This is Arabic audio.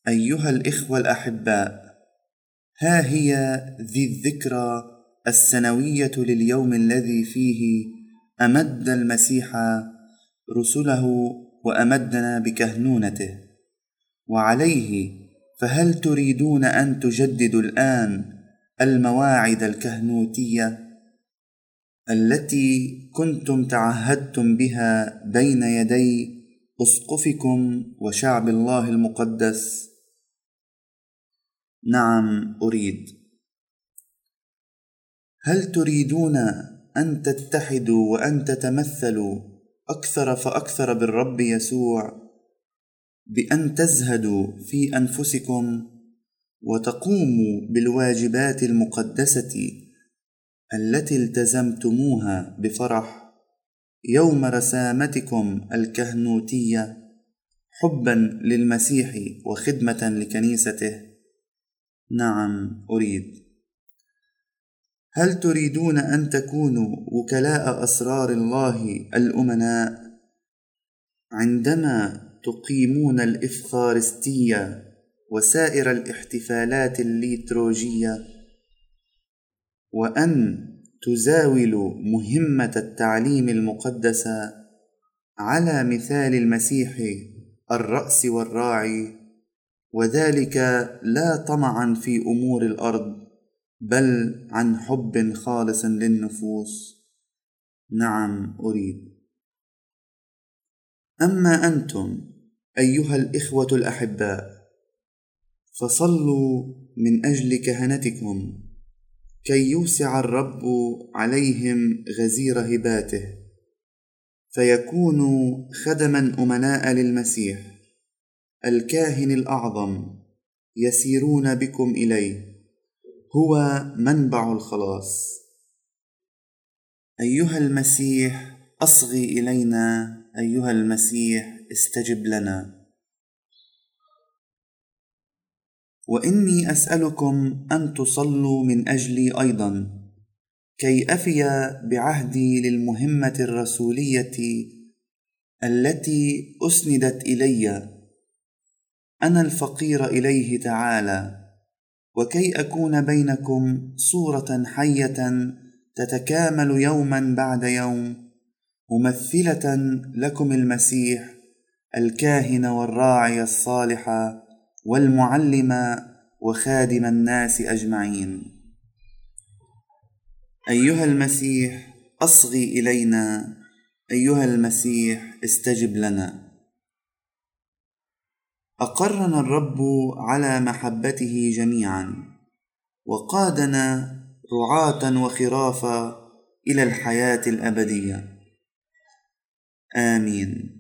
أيها الإخوة الأحباء، ها هي ذي الذكرى السنوية لليوم الذي فيه أمد المسيح رسله وأمدنا بكهنونته، وعليه فهل تريدون أن تجددوا الآن المواعيد الكهنوتية التي كنتم تعهدتم بها بين يدي أسقفكم وشعب الله المقدس؟ نعم أريد. هل تريدون أن تتحدوا وأن تتمثلوا أكثر فأكثر بالرب يسوع، بأن تزهدوا في أنفسكم وتقوموا بالواجبات المقدسة التي التزمتموها بفرح يوم رسامتكم الكهنوتية، حبا للمسيح وخدمة لكنيسته؟ نعم أريد. هل تريدون أن تكونوا وكلاء أسرار الله الأمناء عندما تقيمون الإفخارستية وسائر الاحتفالات الليتروجية، وأن تزاولوا مهمة التعليم المقدس على مثال المسيح الرأس والراعي، وذلك لا طمعا في أمور الأرض بل عن حب خالص للنفوس؟ نعم أريد. أما أنتم أيها الإخوة الأحباء، فصلوا من أجل كهنتكم كي يوسع الرب عليهم غزير هباته، فيكونوا خدما أمناء للمسيح الكاهن الأعظم، يسيرون بكم إليه، هو منبع الخلاص. أيها المسيح أصغي إلينا، أيها المسيح استجب لنا. وإني أسألكم أن تصلوا من أجلي أيضا، كي أفي بعهدي للمهمة الرسولية التي أسندت إلي أنا الفقير إليه تعالى، وكي أكون بينكم صورة حية تتكامل يوما بعد يوم، ممثلة لكم المسيح الكاهن والراعي الصالح والمعلم وخادم الناس أجمعين. أيها المسيح أصغي إلينا، أيها المسيح استجب لنا. أقرنا الرب على محبته جميعا، وقادنا رعاة وخرافا إلى الحياة الأبدية. آمين.